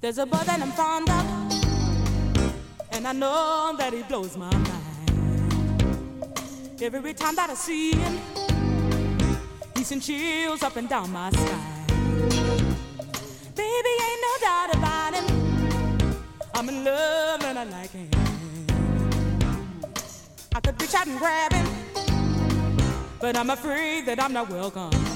There's a boy that I'm fond of, and I know that he blows my mind. Every time that I see him, he sends chills up and down my spine. Baby, ain't no doubt about him, I'm in love and I like him. I could reach out and grab him, but I'm afraid that I'm not welcome.